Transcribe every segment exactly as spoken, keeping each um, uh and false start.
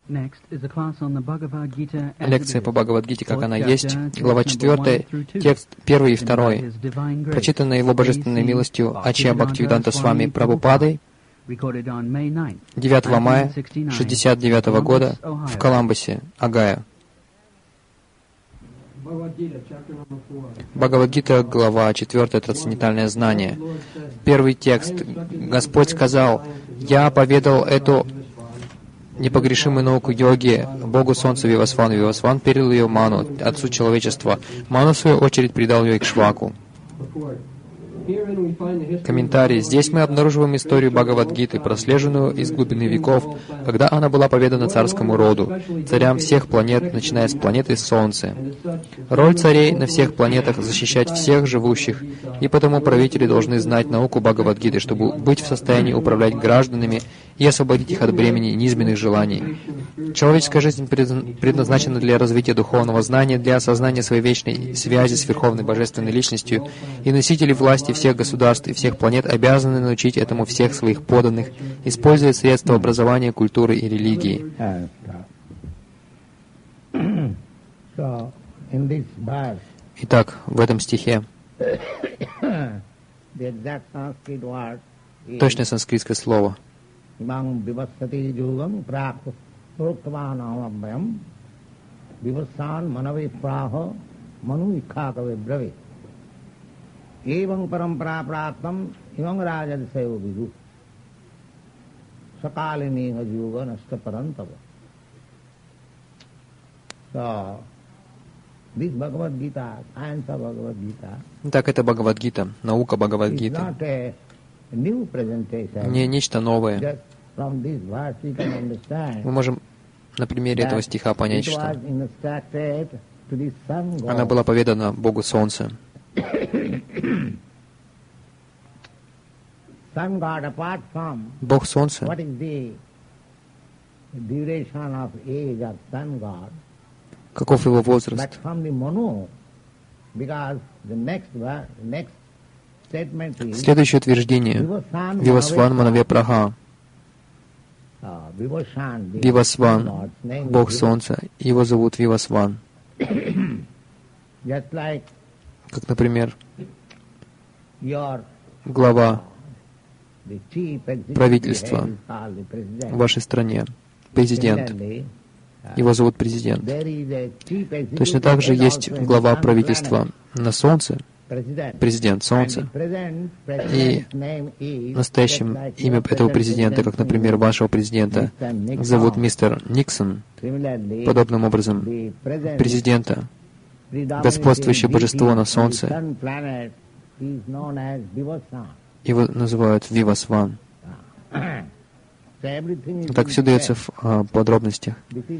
Лекция по Бхагавад-гите, как она есть, глава четвёртая, текст первый и второй, прочитанная Его Божественной милостью Ачья Бхактивиданта Свами Прабхупадой девятого мая шестьдесят девятого года в Коламбусе, Огайо. Бхагавад-гита, глава четвёртая, трансцендентальное знание. Первый текст. Господь сказал: «Я поведал эту непогрешимую науку йоги Богу Солнца Вивасвану. Вивасван передал ее Ману, Отцу человечества. Ману, в свою очередь, передал ее Икшваку». Комментарий. Здесь мы обнаруживаем историю Бхагавад-гиты, прослеженную из глубины веков, когда она была поведана царскому роду, царям всех планет, начиная с планеты Солнце. Роль царей на всех планетах — защищать всех живущих, и потому правители должны знать науку Бхагавад-гиты, чтобы быть в состоянии управлять гражданами и освободить их от бремени низменных желаний. Человеческая жизнь предназначена для развития духовного знания, для осознания своей вечной связи с Верховной Божественной Личностью, и носители власти всех государств и всех планет обязаны научить этому всех своих подданных, используя средства образования, культуры и религии. Итак, в этом стихе точное санскритское слово. Эвам парампара праттам имам раджадсайо виду сакалинеха йога наста парантава. So, this Bhagavad Gita, science of Bhagavad Gita. Так, это Бхагавад-гита, наука Бхагавад-гиты. Не нечто новое. Мы можем на примере этого стиха понять, что она была поведана Богу Солнца. Бог Солнца, каков его возраст? Следующее утверждение. Вивасван Манаве Праха. Вивасван, Бог Солнца, его зовут Вивасван. Как, например, глава правительства в вашей стране, президент. Его зовут президент. Точно так же есть глава правительства на Солнце, президент Солнца. И настоящим имя этого президента, как, например, вашего президента, зовут мистер Никсон. Подобным образом, президента, господствующее божество на Солнце, его называют Вивасван. Так все дается в а, подробностях.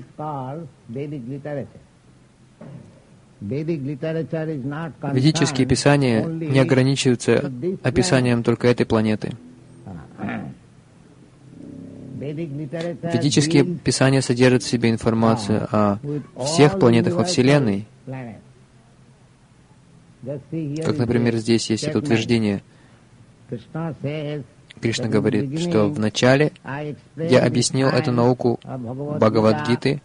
Ведические писания не ограничиваются описанием только этой планеты. Ведические писания содержат в себе информацию о всех планетах во Вселенной. Как, например, здесь есть это утверждение. Кришна говорит, что вначале я объяснил эту науку Бхагавад-гиты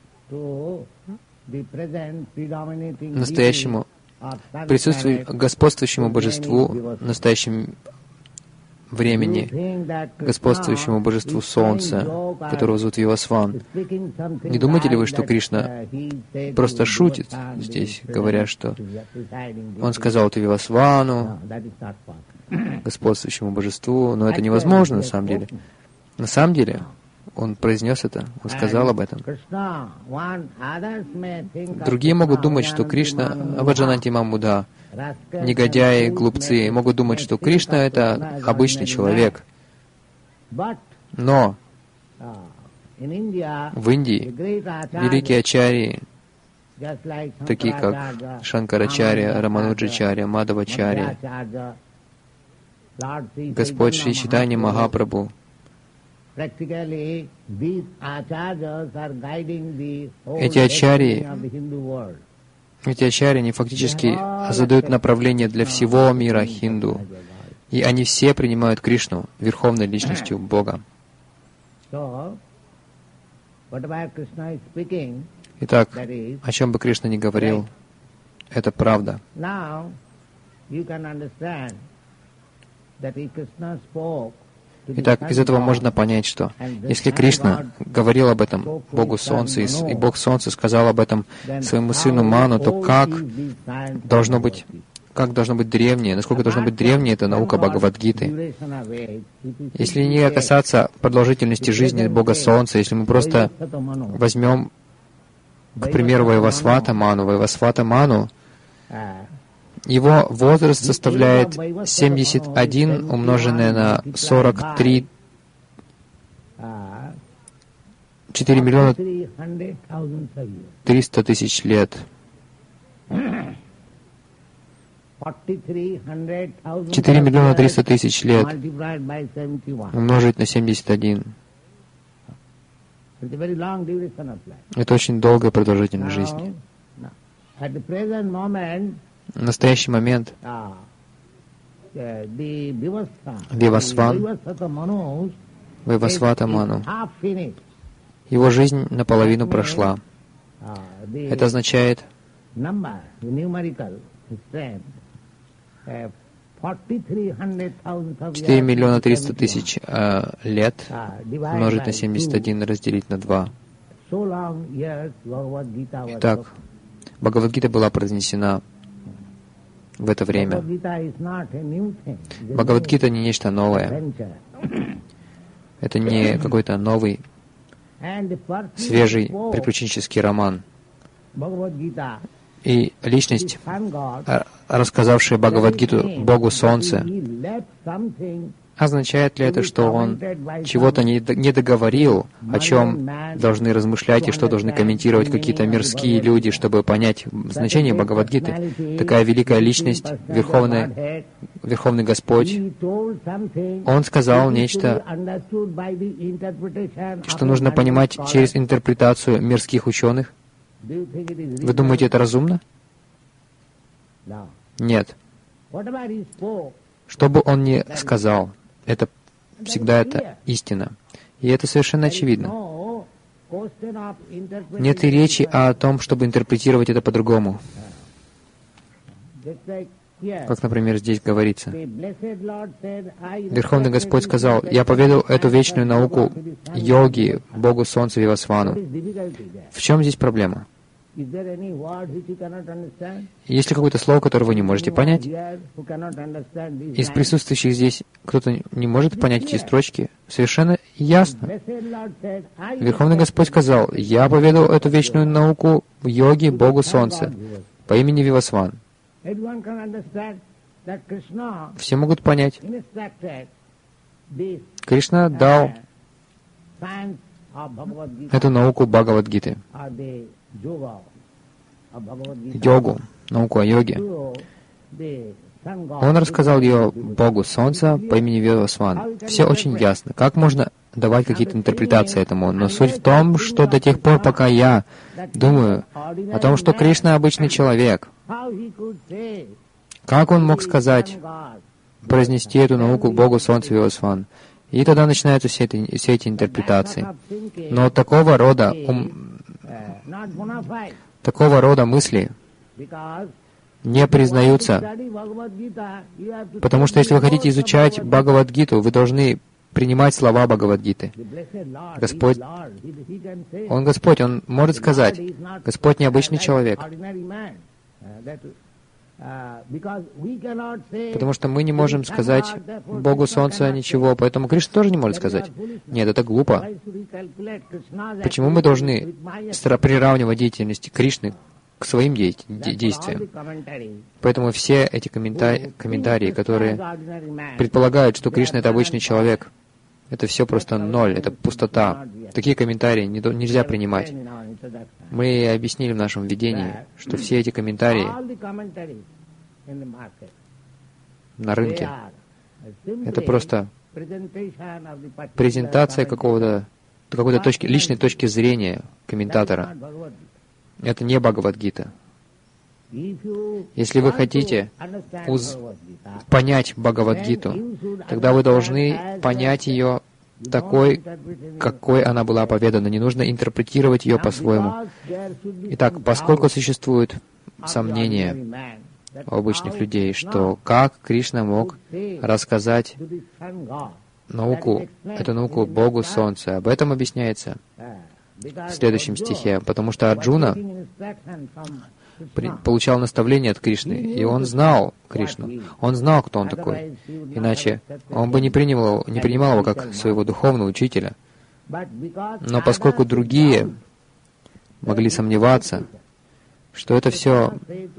настоящему, присутствию, господствующему божеству в настоящем времени, господствующему божеству Солнца, которого зовут Вивасван. Не думаете ли вы, что Кришна просто шутит здесь, говоря, что он сказал это Вивасвану, господствующему божеству, но это невозможно на самом деле. На самом деле, он произнес это, он сказал об этом. Другие могут думать, что Кришна, Ваджананти Мамуда, негодяи, глупцы, могут думать, что Кришна — это обычный человек. Но в Индии великие ачарьи, такие как Шанкарачарья, Рамануджачарья, Мадавачарья, Господь Шри Чайтанья Махапрабху, эти ачарьи, эти ачарьи, они фактически задают направление для всего мира хинду. И они все принимают Кришну верховной личностью Бога. Итак, о чем бы Кришна ни говорил, это правда. Итак, из этого можно понять, что если Кришна говорил об этом Богу Солнца, и Бог Солнца сказал об этом своему сыну Ману, то как должно быть, как должно быть древнее, насколько должна быть древнее эта наука Бхагавад-гиты? Если не касаться продолжительности жизни Бога Солнца, если мы просто возьмем, к примеру, Вайвасвата Ману, Вайвасвата Ману, его возраст составляет семьдесят один, умноженное на сорок три, четыре миллиона триста тысяч лет. четыре миллиона триста тысяч лет умножить на семьдесят один. Это очень долгая продолжительность жизни. В настоящий момент Вивасван, Вайвасвата Ману, его жизнь наполовину прошла. Это означает четыре миллиона триста тысяч э, лет умножить на семьдесят один и разделить на два. Итак, Бхагавад-гита была произнесена в это время. Бхагавад-гита не нечто новое. Это не какой-то новый, свежий приключенческий роман. И личность, рассказавшая Бхагавад-гиту Богу Солнца, означает ли это, что он чего-то не договорил, о чем должны размышлять и что должны комментировать какие-то мирские люди, чтобы понять значение Бхагавад-гиты? Такая великая личность, Верховный, Верховный Господь, Он сказал нечто, что нужно понимать через интерпретацию мирских ученых. Вы думаете, это разумно? Нет. Что бы он ни сказал, это всегда это истина. И это совершенно очевидно. Нет и речи о том, чтобы интерпретировать это по-другому. Как, например, здесь говорится. Верховный Господь сказал: «Я поведал эту вечную науку йоги, Богу Солнца Вивасвану». В чем здесь проблема? Есть ли какое-то слово, которое вы не можете понять? Из присутствующих здесь кто-то не может понять эти строчки? Совершенно ясно. Верховный Господь сказал: «Я поведал эту вечную науку йоги, Богу Солнца, по имени Вивасван». Все могут понять. Кришна дал эту науку Бхагавад-гиты, йогу, науку о йоге. Он рассказал ее Богу Солнца по имени Вивасван. Все очень ясно. Как можно давать какие-то интерпретации этому? Но суть в том, что до тех пор, пока я думаю о том, что Кришна обычный человек, как он мог сказать, произнести эту науку Богу Солнца Вивасван? И тогда начинаются все эти, все эти интерпретации. Но такого рода ум, такого рода мысли не признаются, потому что если вы хотите изучать Бхагавад-гиту, вы должны принимать слова Бхагавад-гиты. Господь, Он Господь, Он может сказать: Господь необычный человек. Потому что мы не можем сказать Богу Солнца ничего, поэтому Кришна тоже не может сказать. Нет, это глупо. Почему мы должны приравнивать деятельность Кришны к своим де действиям? Поэтому все эти комментарии, комментарии, которые предполагают, что Кришна — это обычный человек, это все просто ноль, это пустота. Такие комментарии не, нельзя принимать. Мы объяснили в нашем введении, что все эти комментарии на рынке — это просто презентация какого-то какой-то точки, личной точки зрения комментатора. Это не Бхагавад-гита. Если вы хотите уз... понять Бхагавад-гиту, тогда вы должны понять ее такой, какой она была оповедана. Не нужно интерпретировать ее по-своему. Итак, поскольку существует сомнение у обычных людей, что как Кришна мог рассказать науку, эту науку Богу Солнца, об этом объясняется в следующем стихе, потому что Арджуна при, получал наставление от Кришны, и он знал Кришну, он знал, кто он такой. Иначе он бы не принимал, не принимал его как своего духовного учителя. Но поскольку другие могли сомневаться, что это все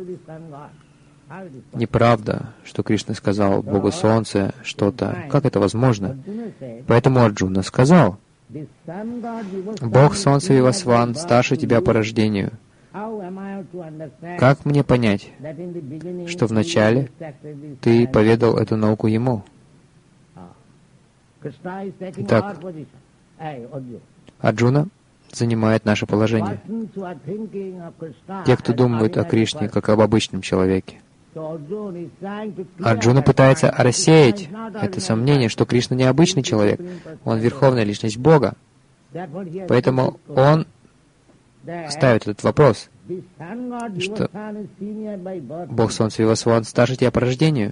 неправда, что Кришна сказал Богу Солнце что-то, как это возможно? Поэтому Арджуна сказал: «Бог Солнца Вивасван старше тебя по рождению. Как мне понять, что вначале ты поведал эту науку ему?» Итак, Арджуна занимает наше положение. Те, кто думают о Кришне как об обычном человеке. Арджуна пытается рассеять это сомнение, что Кришна не обычный человек, он верховная личность Бога. Поэтому он ставит этот вопрос, что Бог Солнца Вивасван старше тебя по рождению.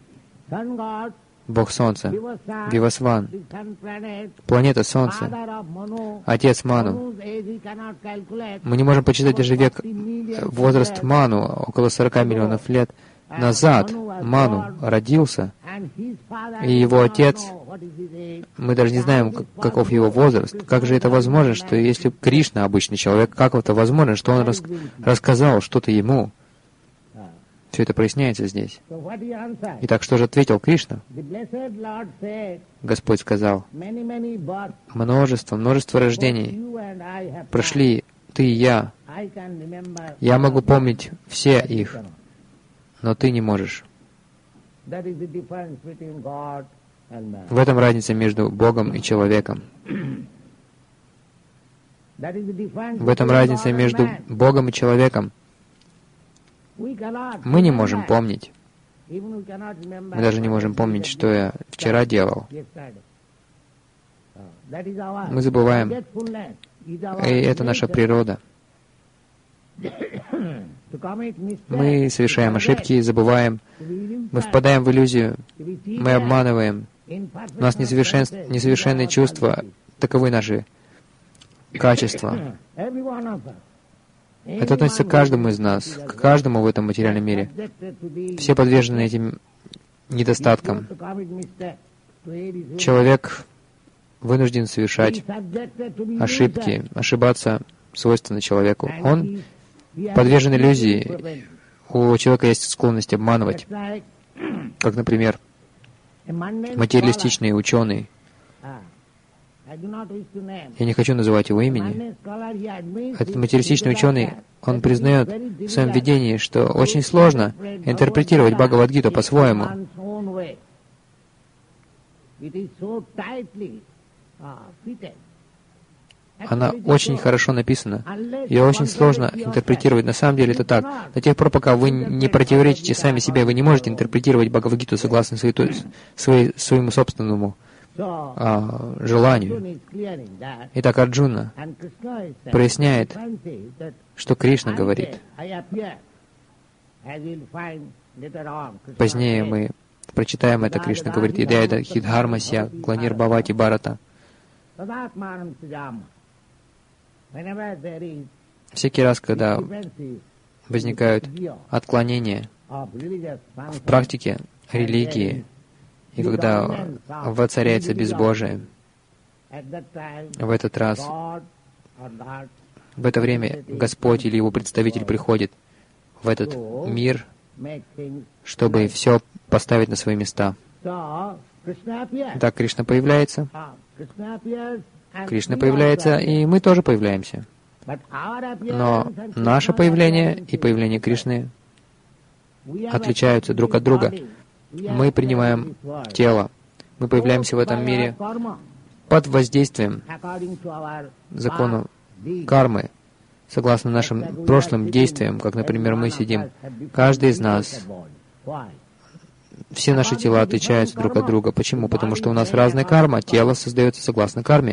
Бог Солнца, Вивасван, планета Солнца, отец Ману. Мы не можем почитать даже век, возраст Ману, около сорока миллионов лет назад Ману родился, и его отец, мы даже не знаем, каков его возраст. Как же это возможно, что если Кришна обычный человек, как это возможно, что он рас рассказал что-то ему? Все это проясняется здесь. Итак, что же ответил Кришна? Господь сказал: множество, множество рождений прошли ты и я. Я могу помнить все их, но ты не можешь. В этом разница между Богом и человеком. В этом разница между Богом и человеком. Мы не можем помнить. Мы даже не можем помнить, что я вчера делал. Мы забываем. И это наша природа. Мы совершаем ошибки, забываем. Мы впадаем в иллюзию. Мы обманываем. У нас несовершен... несовершенные чувства. Таковы наши качества. Это относится к каждому из нас, к каждому в этом материальном мире. Все подвержены этим недостаткам. Человек вынужден совершать ошибки. Ошибаться свойственно человеку. Он подвержен иллюзии. У человека есть склонность обманывать. Как, например, материалистичный ученый. Я не хочу называть его имени. Этот материалистичный ученый, он признает в своем видении, что очень сложно интерпретировать Бхагавад-гиту по-своему. Она очень хорошо написана. Ее очень сложно интерпретировать. На самом деле это так. До тех пор, пока вы не противоречите сами себе, вы не можете интерпретировать Бхагавад-гиту согласно своей, своей, своему собственному а, желанию. Итак, Арджуна проясняет, что Кришна говорит. Позднее мы прочитаем это. Кришна говорит: «Идайда хидхармася кланир бхавати бхарата». Всякий раз, когда возникают отклонения в практике религии, и когда воцаряется безбожие, в этот раз, в это время Господь или Его представитель приходит в этот мир, чтобы все поставить на свои места. Так Кришна появляется. Кришна появляется, и мы тоже появляемся. Но наше появление и появление Кришны отличаются друг от друга. Мы принимаем тело. Мы появляемся в этом мире под воздействием закона кармы, согласно нашим прошлым действиям, как, например, мы сидим. Каждый из нас все наши тела отличаются друг от друга. Почему? Потому что у нас разная карма, тело создается согласно карме.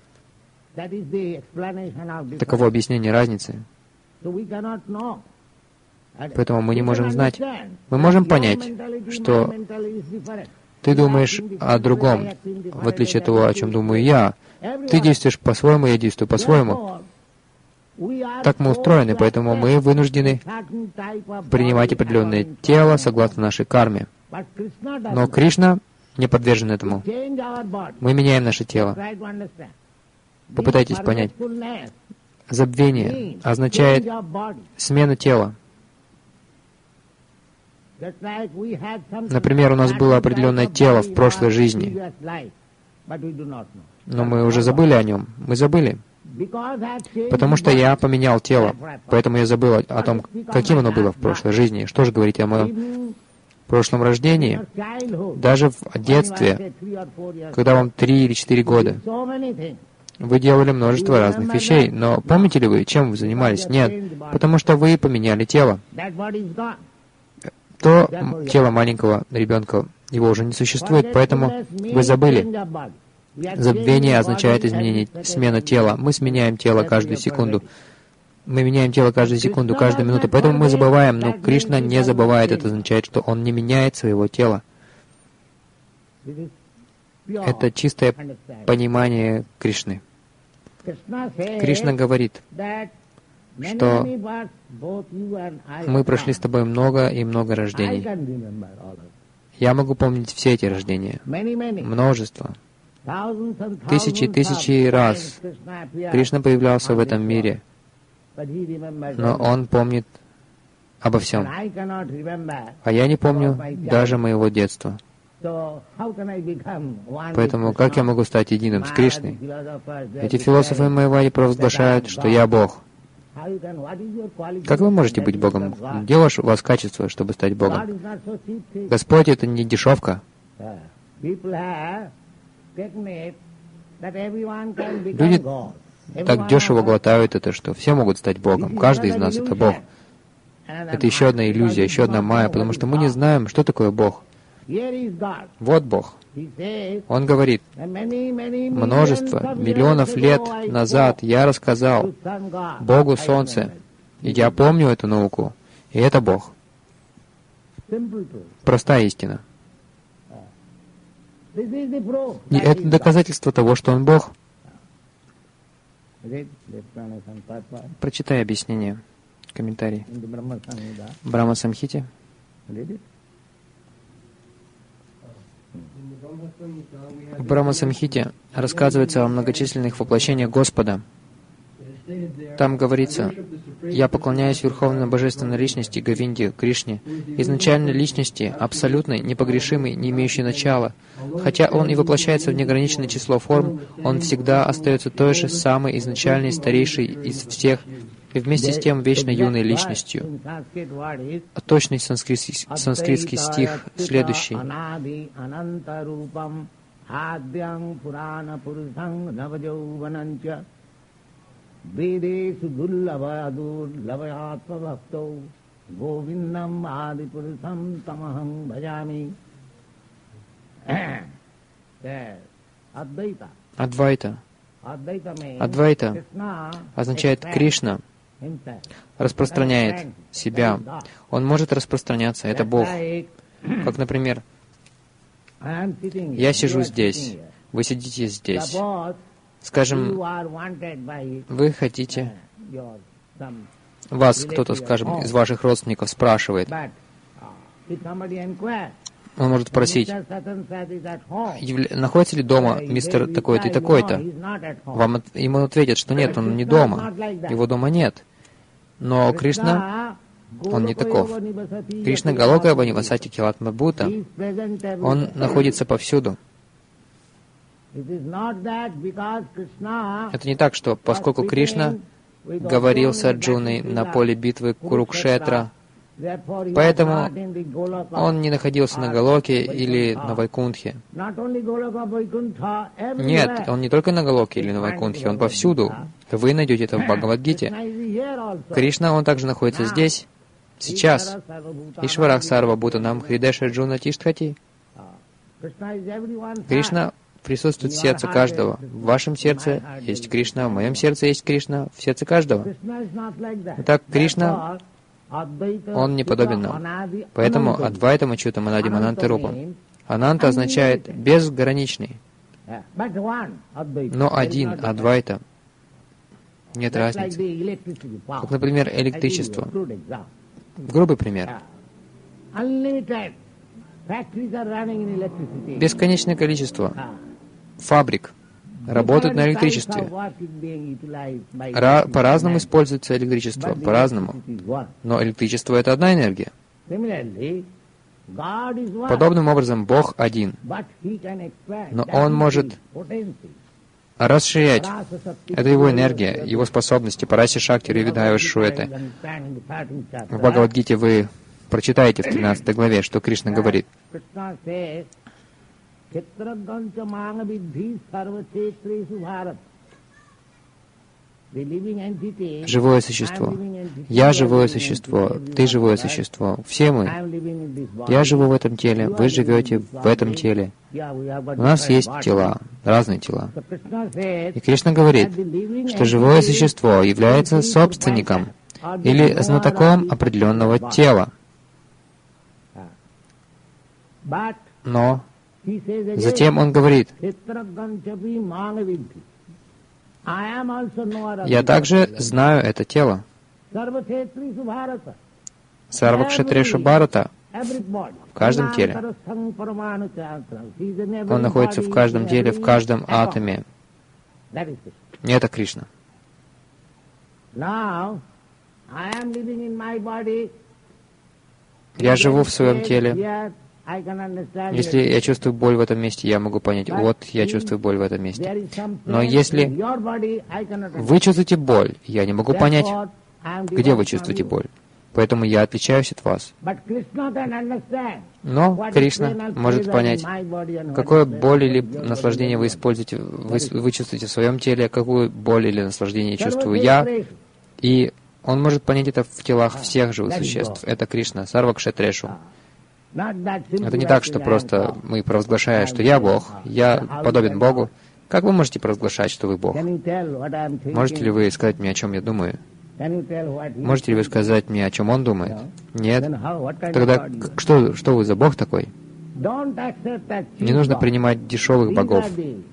Таково объяснение разницы. Поэтому мы не можем знать. Мы можем понять, что ты думаешь о другом, в отличие от того, о чем думаю я. Ты действуешь по-своему, я действую по-своему. Так мы устроены, поэтому мы вынуждены принимать определенное тело согласно нашей карме. Но Кришна не подвержен этому. Мы меняем наше тело. Попытайтесь понять. Забвение означает смена тела. Например, у нас было определенное тело в прошлой жизни, но мы уже забыли о нем. Мы забыли. Потому что я поменял тело, поэтому я забыл о том, каким оно было в прошлой жизни. Что же говорить о моем прошлом рождении? Даже в детстве, когда вам три или четыре года, вы делали множество разных вещей, но помните ли вы, чем вы занимались? Нет, потому что вы поменяли тело. То тело маленького ребенка, его уже не существует, поэтому вы забыли. Забвение означает изменение, смена тела. Мы сменяем тело каждую секунду. Мы меняем тело каждую секунду, каждую минуту, поэтому мы забываем, но Кришна не забывает. Это означает, что Он не меняет своего тела. Это чистое понимание Кришны. Кришна говорит, что мы прошли с тобой много и много рождений. Я могу помнить все эти рождения. Множество. Тысячи и тысячи раз Кришна появлялся в этом мире, но Он помнит обо всем. А я не помню даже моего детства. Поэтому как я могу стать единым с Кришной? Эти философы Майявади провозглашают, что я Бог. Как вы можете быть Богом? Где у вас качество, чтобы стать Богом? Господь — это не дешевка. Люди так дешево глотают это, что все могут стать Богом. Каждый из нас — это Бог. Это еще одна иллюзия, еще одна майя, потому что мы не знаем, что такое Бог. Вот Бог. Он говорит, множество, миллионов лет назад я рассказал Богу Солнце, и я помню эту науку, и это Бог. Простая истина. И это доказательство того, что Он Бог. Прочитай объяснение, комментарий. Брахма Самхите. В Брахма Самхите рассказывается о многочисленных воплощениях Господа. Там говорится, «Я поклоняюсь Верховной Божественной Личности, Говинде, Кришне, изначальной Личности, абсолютной, непогрешимой, не имеющей начала. Хотя Он и воплощается в неограниченное число форм, Он всегда остается той же самой изначальной, старейшей из всех, и вместе с тем вечно юной Личностью». Точный санскритский, санскритский стих следующий. Vedesu dullava durlavayatma bhakto govindam adipurusam tamaham bhajami. Адвайта. Адвайта означает Кришна распространяет себя. Он может распространяться, это Бог. Как, например, я сижу здесь, вы сидите здесь. Скажем, вы хотите, вас кто-то, скажем, из ваших родственников спрашивает. Он может спросить, находится ли дома мистер такой-то и такой-то? Вам, ему ответят, что нет, он не дома, его дома нет. Но Кришна, он не таков. Кришна Галока Ванивасати Килатма Бхута, он находится повсюду. Это не так, что поскольку Кришна говорил с Арджуной на поле битвы Курукшетра, поэтому он не находился на Галоке или на Вайкунтхе. Нет, он не только на Галоке или на Вайкунтхе, он повсюду. Вы найдете это в Бхагавад-гите. Кришна, он также находится здесь. сейчас. Ишварах Сарва Бхутанам Хридеша Джуна Тиштхати. Кришна присутствует в сердце каждого. В вашем сердце есть Кришна, в моем сердце есть Кришна, в сердце каждого. Итак, Кришна, Он не подобен нам. Поэтому Адвайтам Ачютам Анадим Ананта Рупам. Ананта означает безграничный. Но один, Адвайта, нет разницы. Как, например, электричество. Грубый пример. Бесконечное количество фабрик работают на электричестве. Ра- по-разному используется электричество, по-разному. Но электричество — это одна энергия. Подобным образом, Бог один. Но Он может расширять. Это Его энергия, Его способности. Параси Шакти Ривидхайва Шуэте. В Бхагавад-гите вы прочитаете в тринадцатой главе, что Кришна говорит. Живое существо. Я живое существо. Ты живое существо. Все мы. Я живу в этом теле. Вы живете в этом теле. У нас есть тела, разные тела. И Кришна говорит, что живое существо является собственником или знатоком определенного тела. Но затем он говорит, я также знаю это тело. Сарвакшатрешу Бхарата. В каждом теле. Он находится в каждом теле, в каждом атоме. Это Кришна. Я живу в своем теле. Если я чувствую боль в этом месте, я могу понять, вот я чувствую боль в этом месте. Но если вы чувствуете боль, я не могу понять, где вы чувствуете боль. Поэтому я отличаюсь от вас. Но Кришна может понять, какую боль или наслаждение вы используете, вы, вы чувствуете в своем теле, какую боль или наслаждение чувствую я. И Он может понять это в телах всех живых существ. Это Кришна, Сарвакшатрешу. Это не так, что просто мы провозглашаем, что я Бог, я подобен Богу. Как вы можете провозглашать, что вы Бог? Можете ли вы сказать мне, о чем я думаю? Можете ли вы сказать мне, о чем Он думает? Нет. Тогда что, что вы за Бог такой? Не нужно принимать дешевых богов.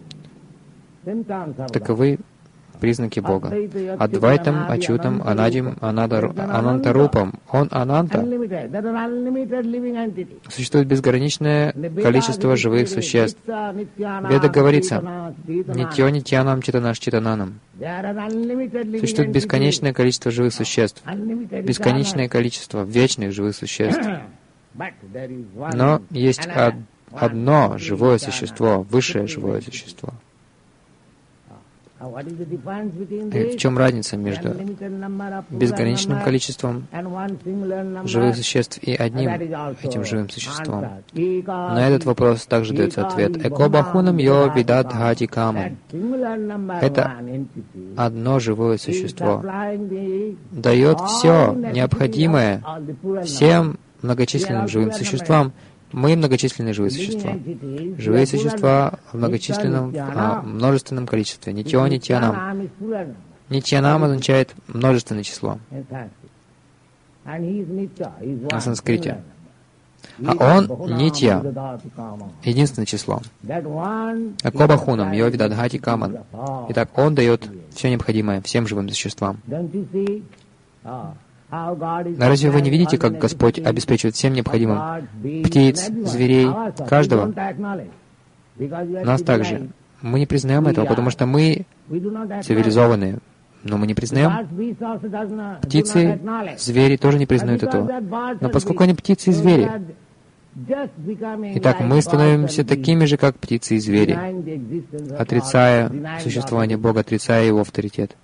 Таковы признаки Бога. Адвайтам, Ачютам, Анадим, Анантарупам. Он Ананта. Существует безграничное количество живых существ. Веда говорится, Нитьо Нитьянам Читанаш Читананам. Существует бесконечное количество живых существ. Бесконечное количество вечных живых существ. Но есть одно живое существо, высшее живое существо. И в чем разница между безграничным количеством живых существ и одним этим живым существом? На этот вопрос также дается ответ. Эко бахунам йо видат хати каман. Это одно живое существо дает все необходимое всем многочисленным живым существам. Мы многочисленные живые существа. Живые существа в многочисленном, а, множественном количестве. Нитьо Нитьянам. Нитьянам означает множественное число на санскрите. А он Нитья, единственное число. Акобахунам, йо видадхати каман. Итак, он дает все необходимое всем живым существам. Разве вы не видите, как Господь обеспечивает всем необходимым птиц, зверей, каждого? Нас также. Мы не признаем этого, потому что мы цивилизованные. Но мы не признаем. Птицы, звери тоже не признают этого. Но поскольку они птицы и звери, итак, мы становимся такими же, как птицы и звери, отрицая существование Бога, отрицая Его авторитет.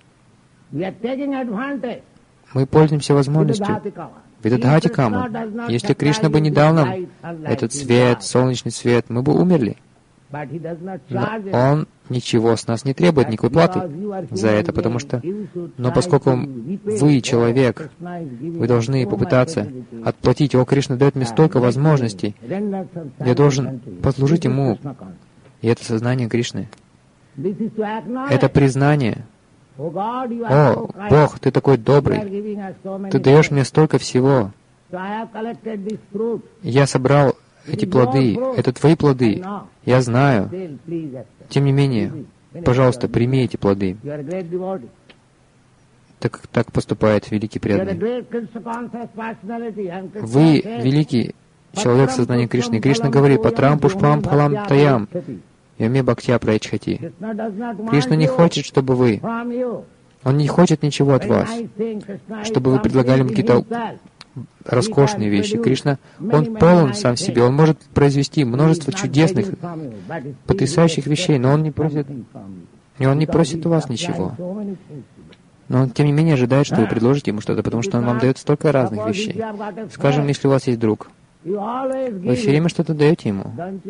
Мы пользуемся возможностью. Видадхати кама. Если Кришна бы не дал нам этот свет, солнечный свет, мы бы умерли. Но Он ничего с нас не требует, никакой платы за это, потому что, но поскольку вы человек, вы должны попытаться отплатить. О, Кришна дает мне столько возможностей, я должен послужить Ему. И это сознание Кришны. Это признание. О, Бог, Ты такой добрый, Ты даешь мне столько всего. Я собрал эти плоды, это Твои плоды, я знаю. Тем не менее, пожалуйста, прими эти плоды. Так, так поступает великий преданный. Вы великий человек сознания Кришны. И Кришна говорит: «Патрам пушпам пхалам таям, яме бхактя праичхати». Кришна не хочет, чтобы вы, Он не хочет ничего от вас, чтобы вы предлагали ему какие-то роскошные вещи. Кришна, Он полон сам в себе, Он может произвести множество чудесных, потрясающих вещей, но Он не просит, и Он не просит у вас ничего. Но Он, тем не менее, ожидает, что вы предложите Ему что-то, потому что Он вам дает столько разных вещей. Скажем, если у вас есть друг, вы все время что-то даете ему.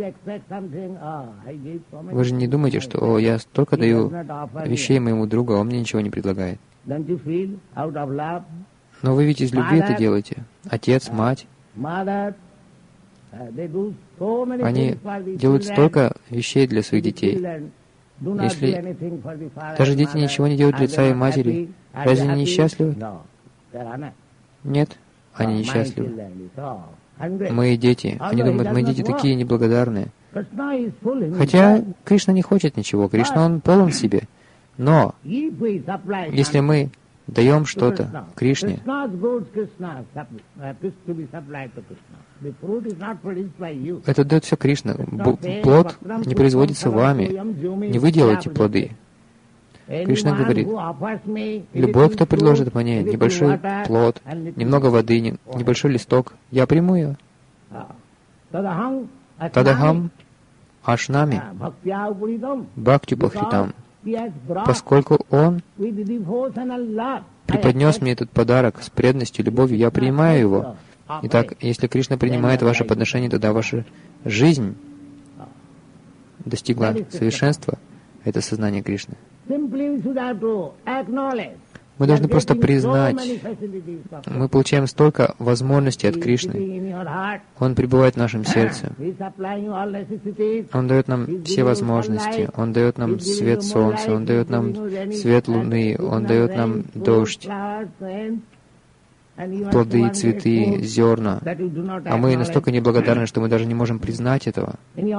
Вы же не думаете, что «О, я столько даю вещей моему другу, а он мне ничего не предлагает». Но вы ведь из любви это делаете. Отец, мать, они делают столько вещей для своих детей. Если даже дети ничего не делают для отца и матери, разве они несчастливы? Нет, они несчастливы. Мои дети, они думают, мои дети такие неблагодарные. Хотя Кришна не хочет ничего, Кришна, Он полон в себе. Но если мы даем что-то Кришне, это дает все Кришна. Плод не производится вами. Не вы делаете плоды. Кришна говорит: «Любой, кто предложит мне небольшой плод, немного воды, небольшой листок, я приму ее». Тадахам ашнами бхакти пахритам. Поскольку Он преподнес мне этот подарок с преданностью, любовью, я принимаю его. Итак, если Кришна принимает ваше подношение, тогда ваша жизнь достигла совершенства. Это сознание Кришны. Мы должны просто признать, мы получаем столько возможностей от Кришны. Он пребывает в нашем сердце. Он дает нам все возможности. Он дает нам свет солнца, Он дает нам свет луны, Он дает нам дождь, плоды, цветы, зерна. А мы настолько неблагодарны, что мы даже не можем признать этого.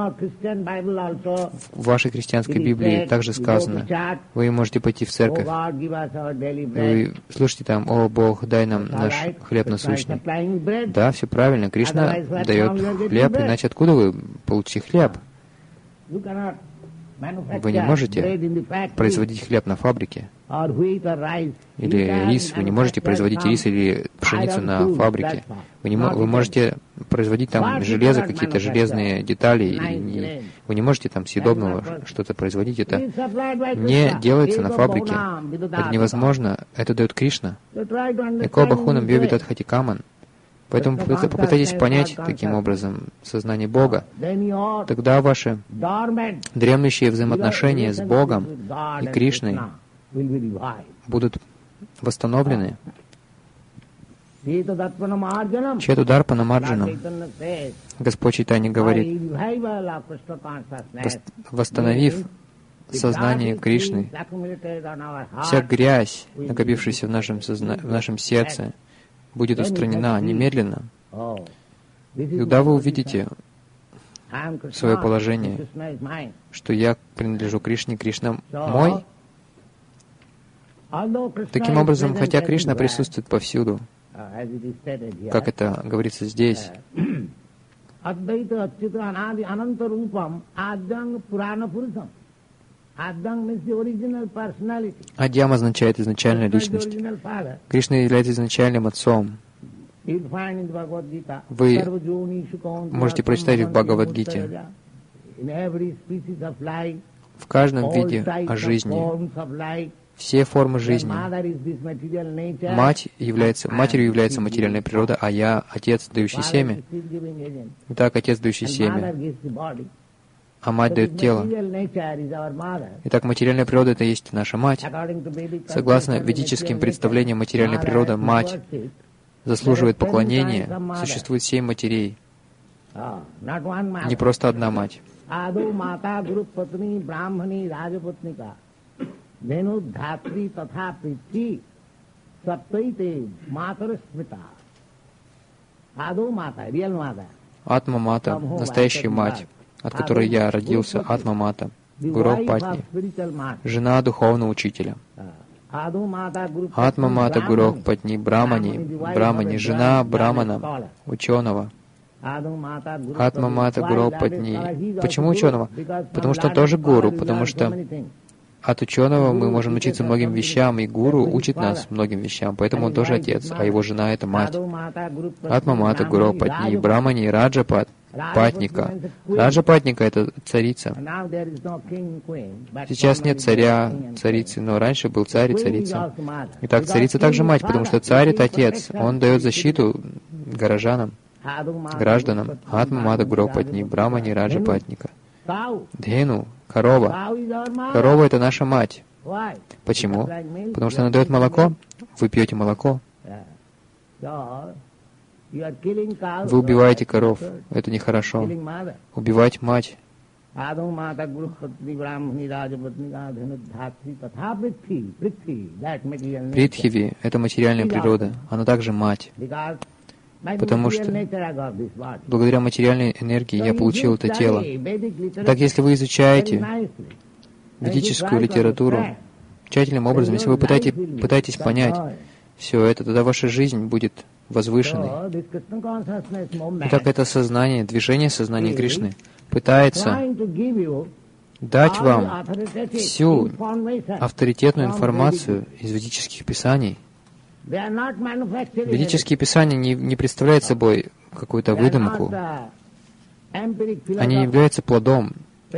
В вашей христианской Библии также сказано, вы можете пойти в церковь, и вы слышите там: «О, Бог, дай нам наш хлеб насущный». Да, все правильно, Кришна дает хлеб, иначе откуда вы получите хлеб? Вы не можете производить хлеб на фабрике. Или рис. Вы не можете производить рис или пшеницу на фабрике. Вы, не, вы можете производить там железо, какие-то железные детали. И не, вы не можете там съедобного что-то производить. Это не делается на фабрике. Это невозможно. Это дает Кришна. Эко бахунам бьёвитат хатикаман. Поэтому попытайтесь понять таким образом сознание Бога. Тогда ваши дремлющие взаимоотношения с Богом и Кришной будут восстановлены. Четударпанамарджанам. Господь Чайтанья говорит: восстановив сознание Кришны, вся грязь, накопившаяся в нашем, созна... в нашем сердце, будет устранена немедленно. И тогда вы увидите свое положение, что я принадлежу Кришне, Кришна мой. Таким образом, хотя Кришна присутствует повсюду, как это говорится здесь, Адьям означает изначальная личность. Кришна является изначальным отцом. Вы можете прочитать в Бхагавад-гите. В каждом виде о жизни, все формы жизни. Мать является, матерью является материальная природа, а я — отец, дающий семя. Итак, отец, дающий семя. а мать дает тело. Итак, материальная природа — это есть наша мать. Согласно ведическим представлениям, материальная природа, мать, заслуживает поклонения, существует семь матерей, не просто одна мать. Атма-мата, настоящая мать, от которой я родился, Атма-мата, Гуру Патни, жена духовного учителя. Атма-мата Гуру Патни, Брамани, Брамани, жена Брамана, ученого. Атма-мата Гуру Патни. Почему ученого? Потому что он тоже гуру, потому что от ученого мы можем учиться многим вещам, и гуру учит нас многим вещам, поэтому он тоже отец, а его жена — это мать. Атма-мата Гуру Патни, Брамани, Раджапат, Патника. Раджапатника — это царица. Сейчас нет царя, царицы, но раньше был царь и царица. Итак, царица также мать, потому что царь — это отец. Он дает защиту горожанам, гражданам. Атма-мата Гуру Патни, Брамани, Раджапатника. Дхену, корова. Корова — это наша мать. Почему? Потому что она дает молоко. Вы пьете молоко. Вы убиваете коров. Это нехорошо. Убивать мать. Притхиви — это материальная природа. Она также мать. Потому что благодаря материальной энергии я получил это тело. Так, если вы изучаете ведическую литературу тщательным образом, если вы пытаетесь, пытаетесь понять все это, тогда ваша жизнь будет возвышенной. Итак, это сознание, движение сознания Кришны пытается дать вам всю авторитетную информацию из ведических писаний. Ведические писания не, не представляют собой какую-то выдумку. Они не являются плодом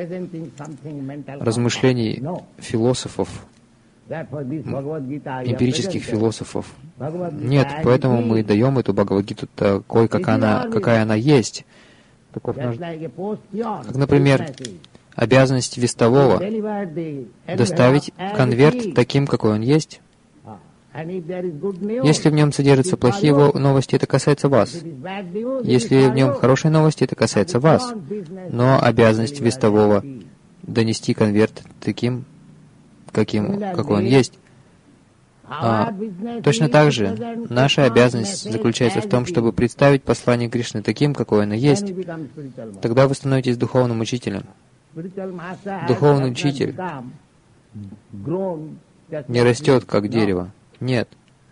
размышлений философов, эмпирических философов. Нет, поэтому мы даем эту Бхагавад-гиту такой, как она, какая она есть. Таков наш... Как, например, обязанность вестового доставить конверт таким, какой он есть. Если в нем содержатся плохие новости, это касается вас. Если в нем хорошие новости, это касается вас. Но обязанность вестового донести конверт таким, каким, какой он есть. А, точно так же наша обязанность заключается в том, чтобы представить послание Кришны таким, какое оно есть. Тогда вы становитесь духовным учителем. Духовный учитель не растет, как дерево. Нет.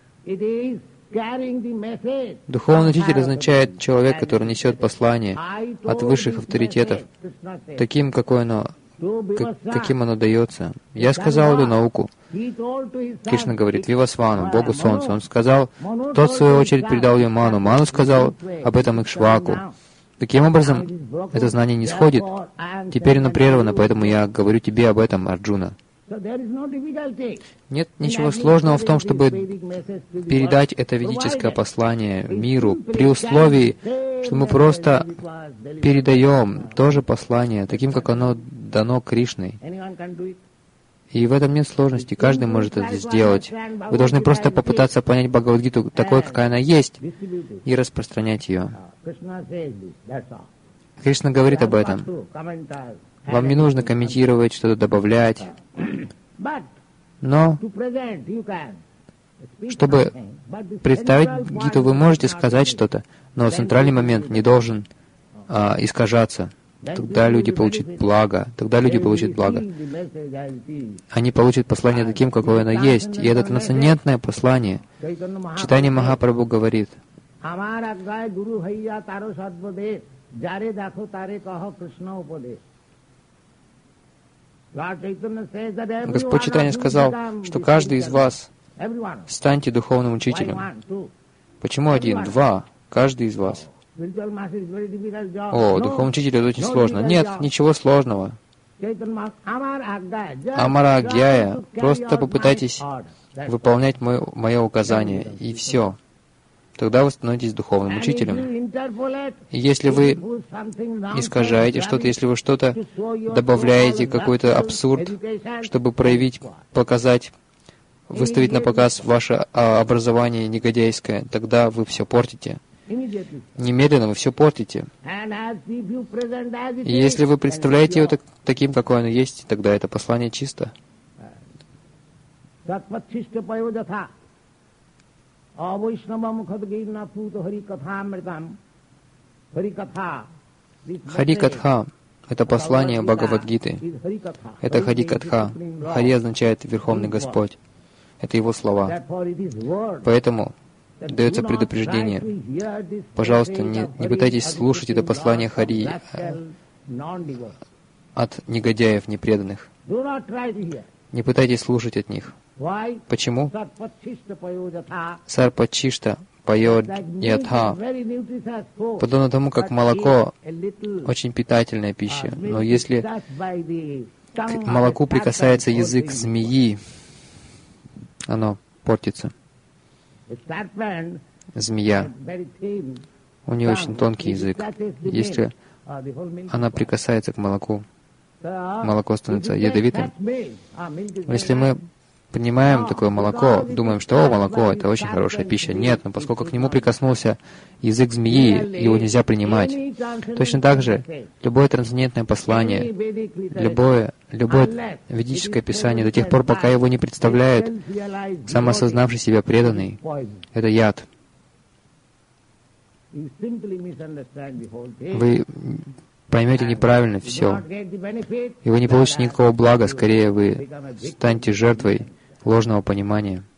Духовный учитель означает человек, который несет послание от высших авторитетов, таким, какое оно, как, каким оно дается. Я сказал эту науку. Кришна говорит, Вивасвану, Богу Солнца. Он сказал, тот, в свою очередь, передал ее Ману. Ману сказал об этом Икшваку. Таким образом, это знание не сходит. Теперь оно прервано, поэтому я говорю тебе об этом, Арджуна. Нет ничего сложного в том, чтобы передать это ведическое послание миру, при условии, что мы просто передаем то же послание, таким, как оно дано Кришной. И в этом нет сложности, каждый может это сделать. Вы должны просто попытаться понять Бхагавад-гиту такой, какая она есть, и распространять ее. Кришна говорит об этом. Вам не нужно комментировать, что-то добавлять. Но, чтобы представить гиту, вы можете сказать что-то, но центральный момент не должен а, искажаться. Тогда люди получат благо. Тогда люди получат благо. Они получат послание таким, какое оно есть. И это трансцендентное послание. Чайтанья Махапрабху говорит, Господь Чайтанья сказал, что каждый из вас станьте духовным учителем. Почему один? Два. Каждый из вас. О, духовный учитель — это очень сложно. Нет, ничего сложного. Амара Агьяя. Просто попытайтесь выполнять мое, мое указание, и все. тогда вы становитесь духовным учителем. И если вы искажаете что-то, если вы что-то добавляете, какой-то абсурд, чтобы проявить, показать, выставить на показ ваше образование негодяйское, тогда вы все портите. Немедленно вы все портите. И если вы представляете его так, таким, какой оно есть, тогда это послание чисто. Хари-катха — это послание Бхагавад-гиты. Это Хари-катха. Хари означает «Верховный Господь». Это Его слова. Поэтому дается предупреждение. Пожалуйста, не, не пытайтесь слушать это послание Хари от негодяев, непреданных. Не пытайтесь слушать от них. Почему? Сарпачишта поет ятха. Подобно тому, как молоко очень питательная пища. Но если к молоку прикасается язык змеи, оно портится. Змея. У нее очень тонкий язык. Если она прикасается к молоку, молоко становится ядовитым. Если мы принимаем такое молоко, думаем, что «О, молоко — это очень хорошая пища». Нет, но поскольку к нему прикоснулся язык змеи, его нельзя принимать. Точно так же, любое трансцендентное послание, любое, любое ведическое писание, до тех пор, пока его не представляет самоосознавший себя преданный, это яд. Вы поймете неправильно все, и вы не получите никакого блага, скорее вы станете жертвой ложного понимания.